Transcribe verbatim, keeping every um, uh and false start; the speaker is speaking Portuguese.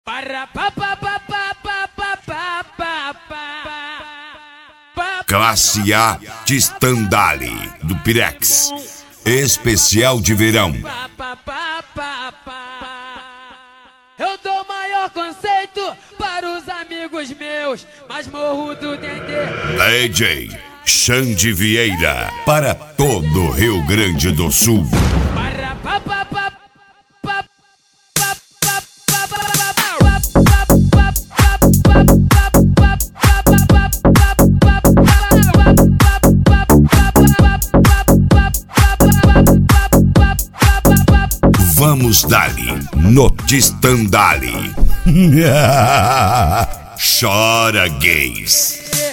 Classe A de Stendhal, do Pirex. Especial de verão. Eu dou maior conceito para os amigos meus, mas morro do Dendê. D J Xande Vieira, para todo o Rio Grande do Sul. Vamos dali no Stendhal. Chora, gays.